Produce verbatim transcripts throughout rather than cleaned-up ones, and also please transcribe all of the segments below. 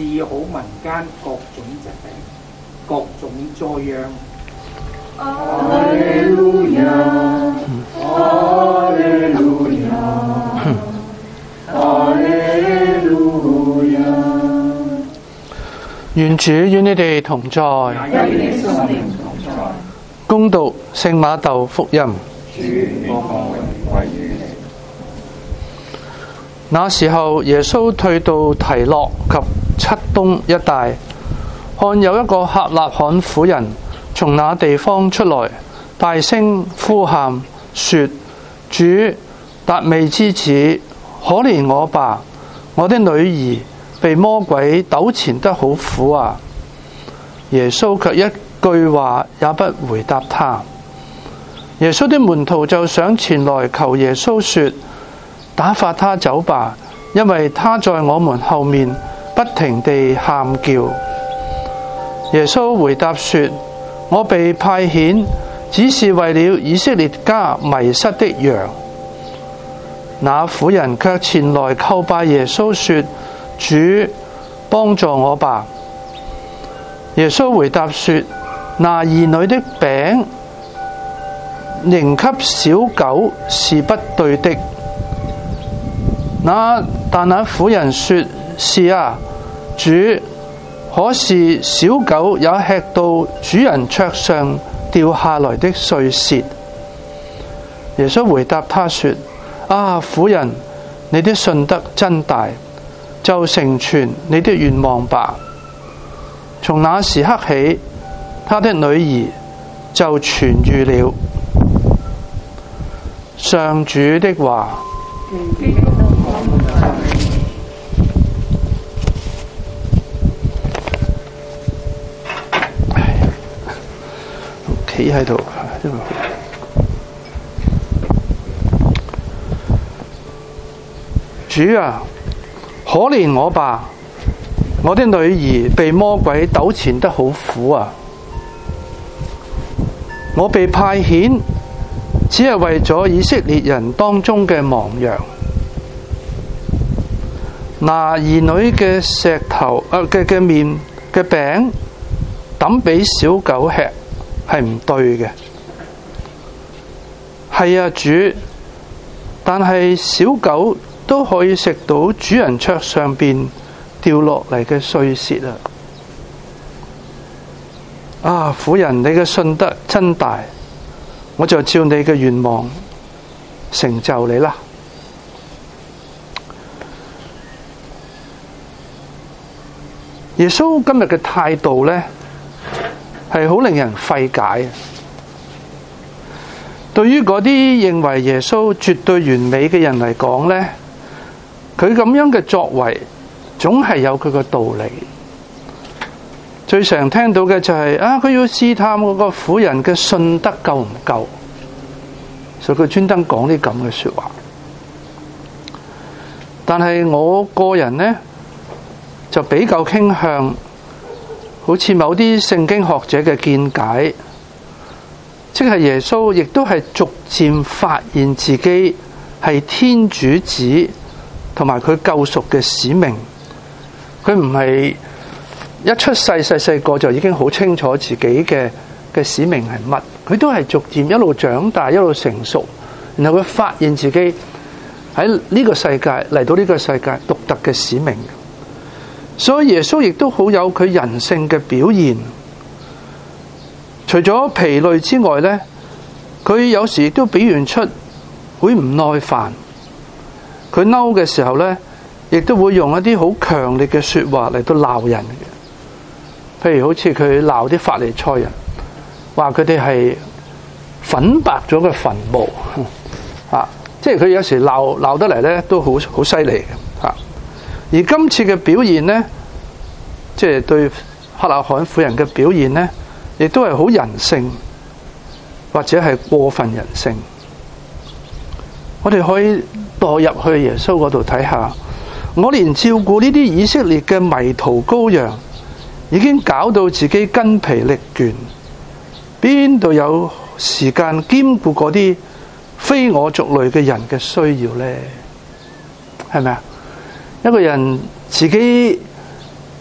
治好民間各種疾病、各種災殃。 哈利路亞，哈利路亞，哈利路亞。 願主與你哋同在。 與你心靈同在。 恭讀聖馬竇福音。 主，我降榮歸於你。 那時候，耶穌退到提洛及漆冬一帶，看有一個客納罕婦人從那地方出來，大聲呼喊說：主，達味之子，可憐我吧！我的女兒被魔鬼糾纏得好苦啊！耶穌卻一句話也不回答他。耶穌的門徒就上前來求耶穌說：打發他走吧，因為他在我們後面不停地喊叫。耶穌回答說：我被派遣，只是為了以色列家迷失的羊。那婦人卻前來叩拜耶穌說：主，幫助我吧。耶穌回答說：拿兒女的餅扔給小狗是不對的。那但那婦人說：是啊，主，可是小狗也吃到主人桌上掉下來的碎屑。耶穌回答他說：啊，婦人，你的信德真大，就成全你的願望吧。從那時刻起，他的女兒就痊癒了。上主的話。企喺度，主啊，可憐我吧！我的女兒被魔鬼糾纏得好苦啊！我被派遣，只係為咗以色列人當中嘅亡羊，拿兒女嘅石頭啊嘅嘅麵嘅餅抌俾小狗吃，係唔對嘅。係啊，主，但係小狗都可以食到主人桌上邊掉落嚟嘅碎屑啊！啊，婦人，你嘅信德真大，我就照你嘅願望成就你啦。耶穌今日嘅態度呢，係好令人費解。對於嗰啲認為耶穌絕對完美嘅人嚟講呢，佢咁樣嘅作為總係有佢嘅道理。最常聽到嘅就係、是、啊，佢要試探嗰個婦人嘅信德夠唔夠，所以佢專登講啲咁嘅說話。但係我個人呢，就比較傾向好似某啲聖經學者嘅見解，即係耶穌亦都係逐漸發現自己係天主子同埋佢救贖嘅使命。佢唔係一出世細細個就已經好清楚自己嘅嘅使命係乜，佢都係逐漸一路長大一路成熟，然後佢發現自己喺呢個世界嚟到呢個世界獨特嘅使命。所以耶穌亦都好有佢人性嘅表現。除咗疲累之外呢，佢有時亦都表現出會唔耐煩。佢嬲嘅時候呢，亦都會用一啲好強烈嘅說話嚟到鬧人嘅。譬如好似佢鬧啲法利賽人，話佢哋係粉白咗嘅墳墓啊！即係佢有時鬧鬧得嚟呢，都好好犀利嘅啊！而今次嘅表現呢，即係對客納罕婦人嘅表現呢，亦都係好人性，或者係過分人性。我哋可以墮入去耶穌嗰度睇下，我連照顧呢啲以色列嘅迷途羔羊，已經搞到自己筋疲力倦，邊度有時間兼顧嗰啲非我族類嘅人嘅需要呢？係咪啊？一個人自己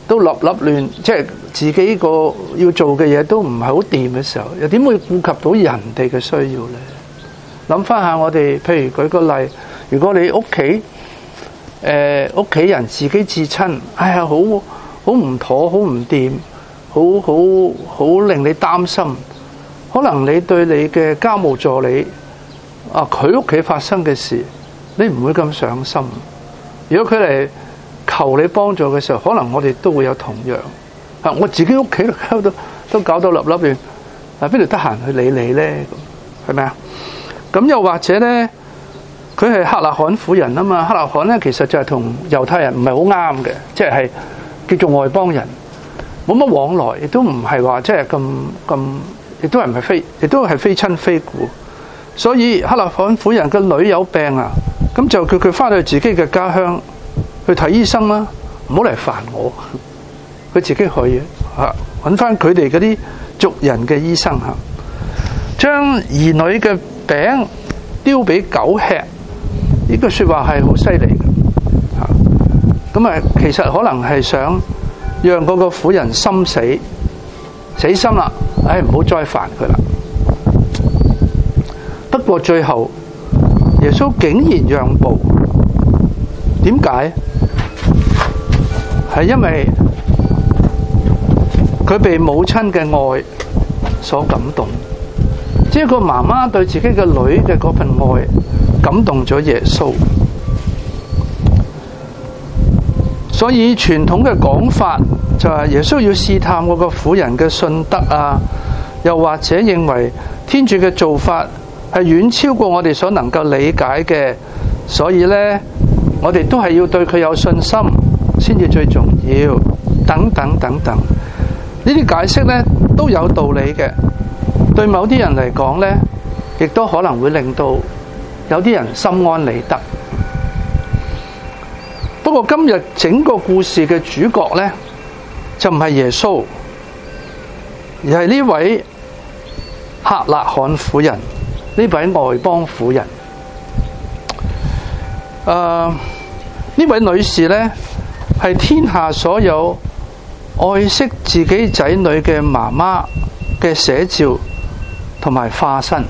都立立亂，即係自己個要做嘅嘢都唔係好掂嘅時候，又點會顧及到人哋嘅需要呢？諗翻下我哋，譬如舉個例，如果你屋企誒屋企人自己至親，哎呀，好好唔妥，好唔掂，好好好令你擔心。可能你對你嘅家務助理啊，佢屋企發生嘅事，你唔會咁上心。如果佢嚟求你幫助嘅時候，可能我哋都會有同樣。啊，我自己屋企都都都搞到立立亂，啊，邊度得閒去理你咧？係咪啊？咁又或者咧，佢係克納罕婦人啊嘛。克納罕咧，其實就係同猶太人唔係好啱嘅，即係叫做外邦人，冇乜往來，亦都唔係話即係咁咁，亦都係唔係非，亦都係非親非故。所以克納罕婦人嘅女有病啊，咁就叫佢翻去自己嘅家鄉去睇醫生啦，唔好嚟煩我。佢自己去嘅嚇，揾翻佢哋嗰啲族人嘅醫生嚇，將兒女嘅餅丟俾狗吃，呢句説話係好犀利嘅嚇。咁啊，其實可能係想讓嗰個婦人心死死心啦，唉，唔好再煩佢啦。不過最後耶穌竟然讓步，點解？係因為佢被母親嘅愛所感動，即係個媽媽對自己嘅女嘅嗰份愛感動咗耶穌。所以傳統嘅講法就係耶穌要試探嗰個婦人嘅信德啊，又或者認為天主嘅做法係遠超過我哋所能夠理解嘅，所以呢，我哋都係要對佢有信心先至最重要，等等等等。呢啲解釋呢都有道理嘅，對某啲人嚟講呢，亦都可能會令到有啲人心安理得。不過今日整個故事嘅主角呢，就唔係耶穌，而係呢位克納罕婦人，呢位外邦婦人。誒、呃，呢位女士呢，係天下所有愛惜自己仔女嘅媽媽嘅寫照同埋化身，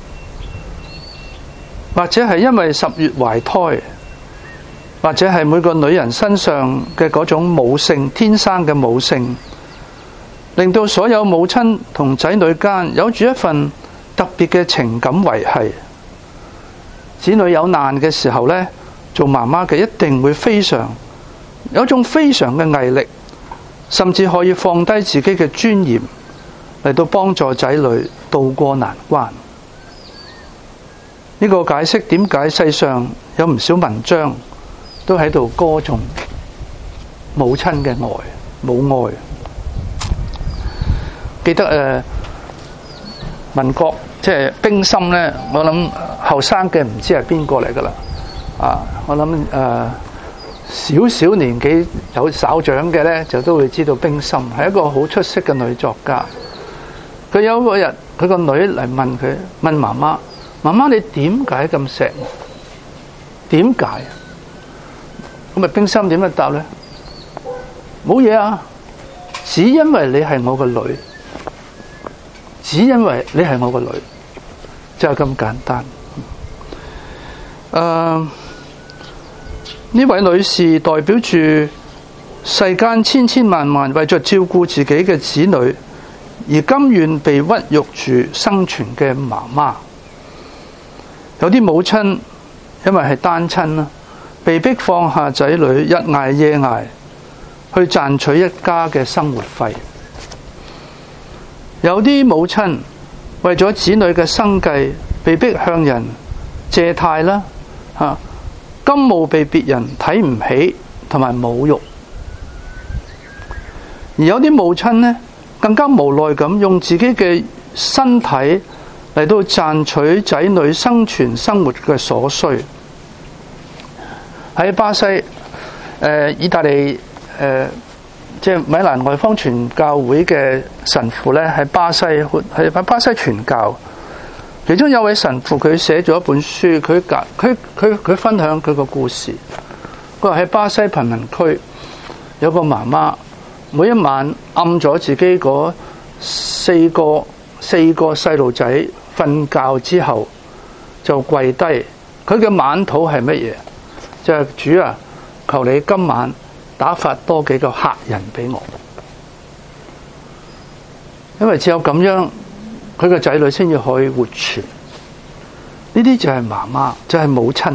或者係因為十月懷胎，或者係每個女人身上嘅嗰種母性，天生嘅母性，令到所有母親同仔女間有住一份特別嘅情感維繫。子女有難嘅時候呢，做媽媽嘅一定會非常有種非常嘅毅力，甚至可以放低自己嘅尊嚴嚟到幫助仔女渡過難關。呢個解釋點解世上有唔少文章都喺度歌頌母親嘅愛，母愛。記得誒民國即係冰心呢，我諗後生嘅唔知係邊個嚟噶啦啊！我諗誒少少年紀有稍長嘅呢，就都會知道冰心係一個好出色嘅女作家。佢有個日，佢個女嚟問佢，問媽媽：媽媽你點解咁錫我？點解？咁咪冰心點樣答呢？冇嘢啊，只因為你係我個女，只因為你係我個女，就係咁簡單。誒、uh,，呢位女士代表住世間千千萬萬為着照顧自己嘅子女而甘願被屈辱住生存嘅媽媽。有啲母親因為係單親啦，被迫放下仔女，日捱夜捱去賺取一家嘅生活費。有啲母親為咗子女嘅生計，被迫向人借貸啦，吓甘冒被別人睇唔起同埋侮辱。而有啲母親呢，更加無奈咁用自己嘅身體嚟到賺取仔女生存生活嘅所需。喺巴西、誒、呃、意大利、誒、呃、即係米蘭外方傳教會嘅神父咧，喺巴西喺巴西傳教。其中有位神父佢寫咗一本書，佢佢佢佢分享佢個故事。佢話喺巴西貧民區有個媽媽每一晚暗咗自己嗰四個四個細路仔瞓覺之後，就跪低。佢嘅晚禱係乜嘢？就係主啊，求你今晚打發多幾個客人俾我，因為只有咁樣，佢嘅仔女先至可以活存。呢啲就係媽媽，就係母親。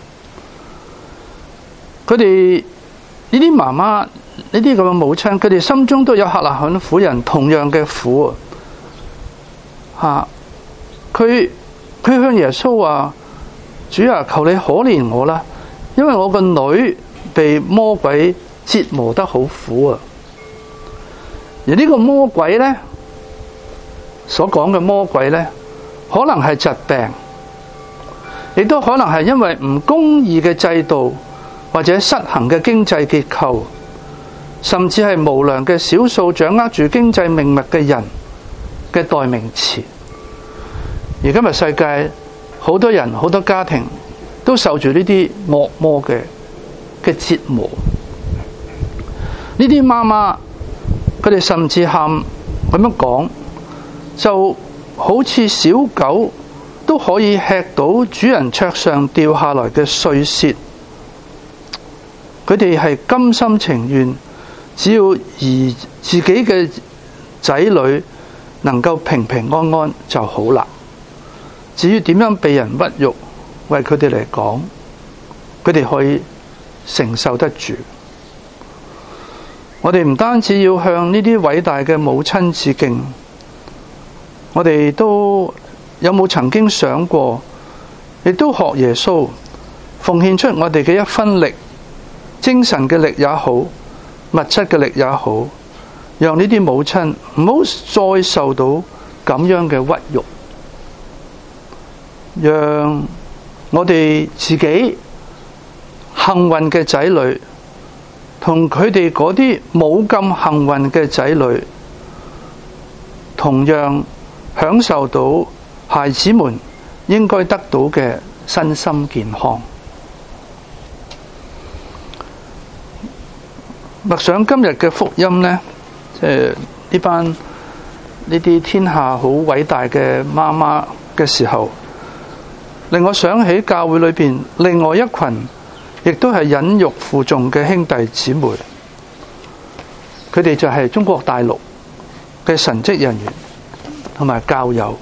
佢哋呢啲媽媽，呢啲咁嘅母親，佢哋心中都有客納罕婦人同樣嘅苦啊！佢佢向耶穌話：主啊，求你可憐我啦，因為我個女被魔鬼折磨得好苦啊！而呢個魔鬼呢，所講嘅魔鬼呢，可能係疾病，亦都可能係因為唔公義嘅制度，或者失衡嘅經濟結構，甚至係無良嘅少數掌握住經濟命脈嘅人嘅代名詞。而今日世界好多人、好多家庭都受住呢啲惡魔嘅嘅折磨。呢啲媽媽佢哋甚至喊咁樣講，就好似小狗都可以吃到主人桌上掉下來嘅碎屑。佢哋係甘心情願，只要而自己嘅仔女能夠平平安安就好啦。至於點樣被人屈辱，為佢哋嚟講，佢哋可以承受得住。我哋唔單止要向呢啲偉大嘅母親致敬，我哋都有冇曾經想過，亦都學耶穌奉獻出我哋嘅一分力，精神嘅力也好，物質嘅力也好，讓呢啲母親唔好再受到咁樣嘅屈辱，讓我哋自己幸運嘅仔女同佢哋嗰啲冇咁幸運嘅仔女，同樣享受到孩子們應該得到嘅身心健康。默想今日嘅福音呢，即係呢班呢啲天下好偉大嘅媽媽嘅時候，令我想起教會裏邊另外一群亦都係忍辱負重嘅兄弟姊妹，佢哋就係中國大陸嘅神職人員同埋教友。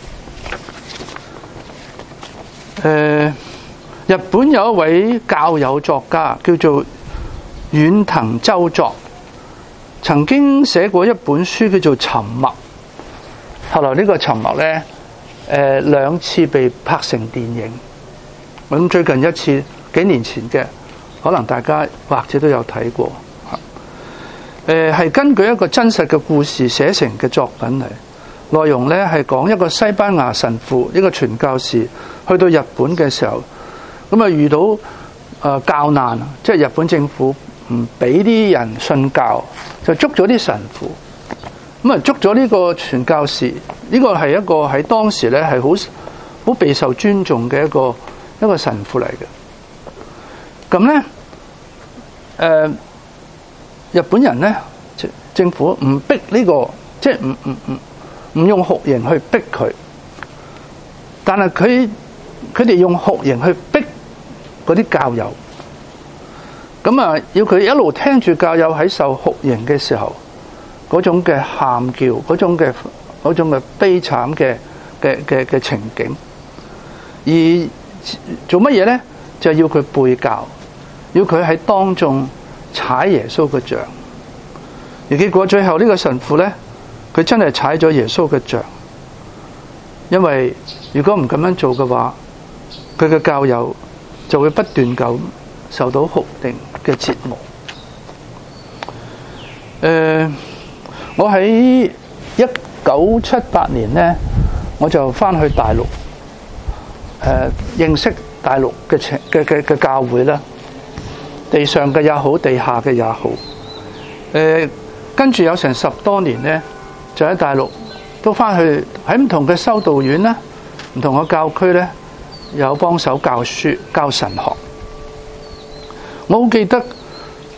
誒，日本有一位教友作家叫做遠藤周作，曾經寫過一本書叫做《沉默》。後來呢個《沉默》呢，誒兩次被拍成電影。咁最近一次幾年前嘅，可能大家或者都有睇過。誒係根據一個真實嘅故事寫成嘅作品嚟，內容呢係講一個西班牙神父，一個傳教士去到日本嘅時候，咁啊遇到誒教難，即係日本政府唔俾啲人信教，就捉咗啲神父，咁啊捉咗呢個傳教士，呢個係一個喺當時咧係好好備受尊重嘅一個一個神父嚟嘅。咁咧，誒日本人咧政府唔逼呢個，即係唔唔唔唔用酷刑去逼佢，但係佢佢哋用酷刑去逼嗰啲教友。咁啊，要佢一路聽住教友喺受酷刑嘅時候，嗰種嘅喊叫，嗰種嘅嗰種嘅悲慘嘅嘅嘅嘅情景，而做乜嘢咧？就係要佢背教，要佢喺當眾踩耶穌嘅像。而結果最後呢個神父咧，佢真係踩咗耶穌嘅像，因為如果唔咁樣做嘅話，佢嘅教友就會不斷咁受到酷刑嘅折磨。誒、呃，我喺一九七八年呢，我就翻去大陸，誒、呃，認識大陸嘅嘅嘅嘅教會啦，地上嘅也好，地下嘅也好。誒、呃，跟住有成十多年呢，就喺大陸都翻去喺唔同嘅修道院啦，唔同嘅教區咧，有幫手教書、教神學。我好記得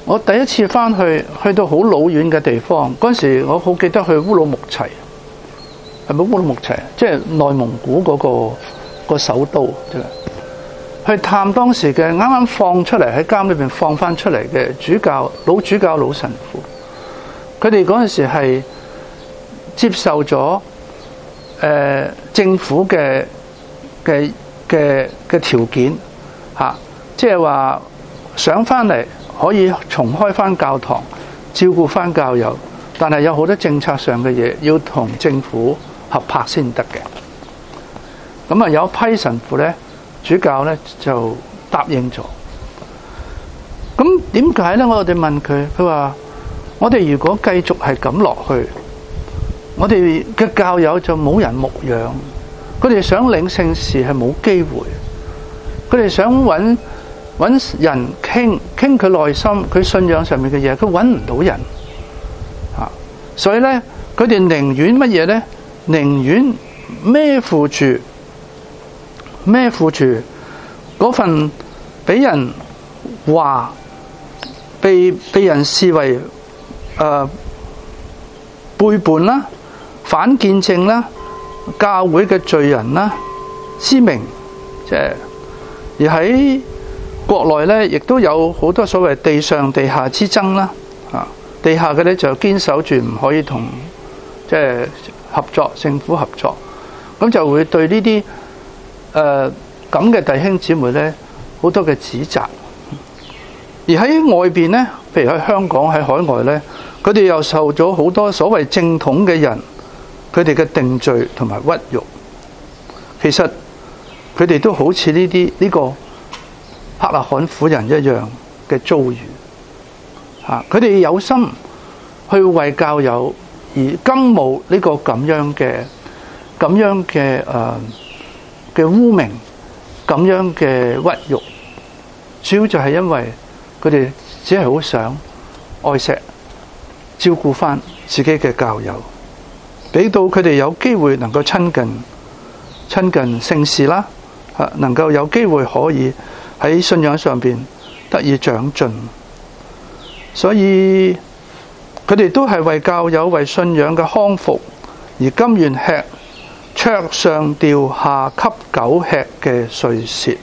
我第一次翻去，去到好老遠嘅地方，嗰陣時我好記得去烏魯木齊，係咪烏魯木齊？即係內蒙古嗰、嗰個、個首都，即係去探當時嘅啱啱放出嚟喺監裏邊放翻出嚟嘅主教老主教老神父，佢哋嗰陣時係接受咗誒、呃、政府嘅嘅嘅嘅條件嚇，即係話想翻嚟可以重開翻教堂，照顧翻教友，但係有好多政策上嘅嘢要同政府合拍先得嘅。咁啊，有一批神父咧，主教咧就答應咗。咁點解咧？我哋問佢，佢話：我哋如果繼續係咁落去，我哋嘅教友就冇人牧養，佢哋想領聖事係冇機會，佢哋想揾揾人傾傾佢內心佢信仰上面嘅嘢，佢揾唔到人啊！所以咧，佢哋寧願乜嘢咧？寧願孭負住孭負住嗰份俾人話，被被人視為誒、呃、背叛啦、反見證啦、教會嘅罪人啦之名，即係而喺國內咧，亦都有好多所謂地上地下之爭啦。啊，地下嘅咧就堅守住唔可以同即係合作，政府合作，咁就會對呢啲誒咁嘅弟兄姊妹咧好多嘅指責。而喺外邊咧，譬如喺香港、喺海外咧，佢哋又受咗好多所謂正統嘅人佢哋嘅定罪同埋屈辱。其實佢哋都好似呢啲呢個克勒罕婦人一樣嘅遭遇。嚇，佢哋有心去為教友而甘冒呢個咁樣嘅咁樣嘅誒嘅污名，咁樣嘅屈辱，主要就係因為佢哋只係好想愛錫照顧翻自己嘅教友，俾到佢哋有機會能夠親近親近聖事啦，啊，能夠有機會可以喺信仰上邊得以長進。所以佢哋都係為教友為信仰嘅康復而甘願吃桌上掉下給狗吃嘅碎屑。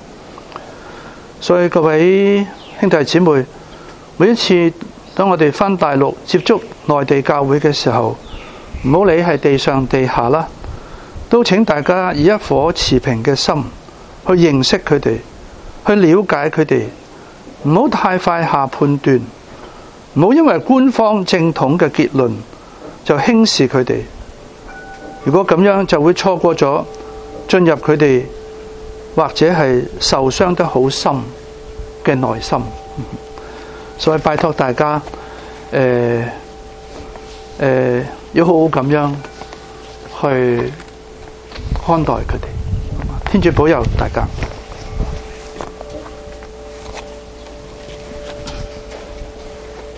所以各位兄弟姊妹，每一次當我哋返大陸接觸內地教會嘅時候，唔好理係地上地下啦，都請大家以一顆持平嘅心去認識佢哋，去了解佢哋，唔好太快下判斷，唔好因為官方正統嘅結論就輕視佢哋。如果咁樣就會錯過咗進入佢哋或者係受傷得好深嘅內心。所以拜託大家誒誒、呃呃、要好好咁樣去看待佢哋。天主保佑大家。